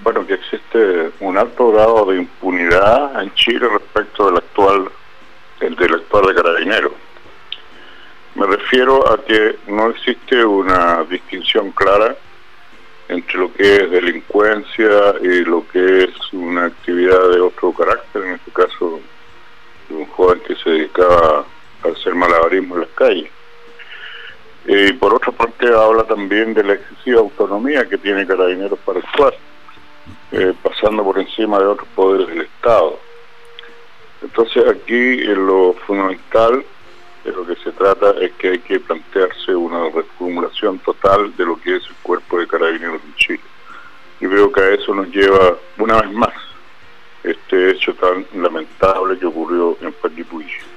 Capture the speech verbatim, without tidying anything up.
Bueno, que existe un alto grado de impunidad en Chile respecto del actual, el del actual de Carabineros. Me refiero a que no existe una distinción clara entre lo que es delincuencia y lo que es una actividad de otro carácter, en este caso de un joven que se dedicaba a hacer malabarismo en las calles. Y por otra parte habla también de la excesiva autonomía que tiene Carabineros para actuar, eh, pasando por encima de otros poderes del Estado. Entonces aquí en lo fundamental de lo que se trata es que hay que plantearse una reformulación total de lo que es el cuerpo de Carabineros en Chile. Y veo que a eso nos lleva una vez más este hecho tan lamentable que ocurrió en Panguipulli.